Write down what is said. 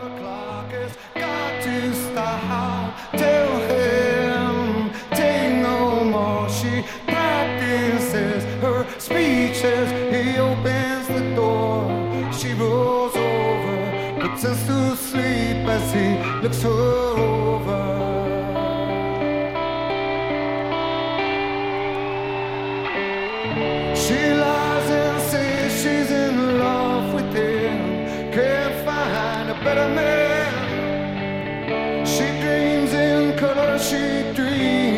o'clock has got to stop. Tell him, take no more. She practices her speeches. He opens the door. She rolls over, pretends to sleep as he looks her over. She lies and says she's in love with him. Can't find a better man. She dreams in color, she dreams